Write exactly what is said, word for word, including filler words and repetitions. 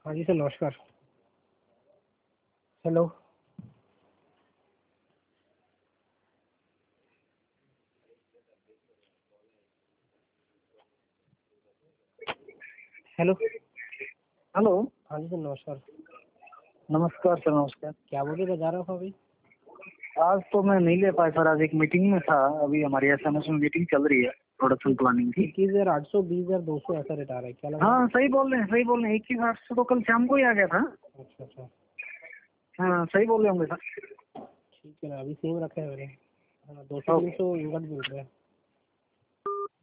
हाँ जी सर, नमस्कार। हेलो। हेलो। हेलो। हाँ जी सर, नमस्कार। नमस्कार सर, नमस्कार। क्या बोल रहे थे, जा रहा था अभी? आज तो मैं नहीं ले पाया सर, आज एक मीटिंग में था। अभी हमारी एसएमएस में मीटिंग चल रही है प्रोडक्शन प्लानिंग की। इक्कीस हजार आठ सौ बीस हजार दो सौ ऐसा रेट आ रहा है, क्या लग रहा है? हाँ सही बोल रहे हैं, सही बोल रहे हैं। इक्कीस आठ सौ तो कल शाम को ही आ गया था। अच्छा अच्छा, हाँ सही बोल रहे होंगे सर। ठीक है ना, अभी सेम रखा है मैंने। हाँ, दो सौ तीन सौ इनका भी मिल रहा है।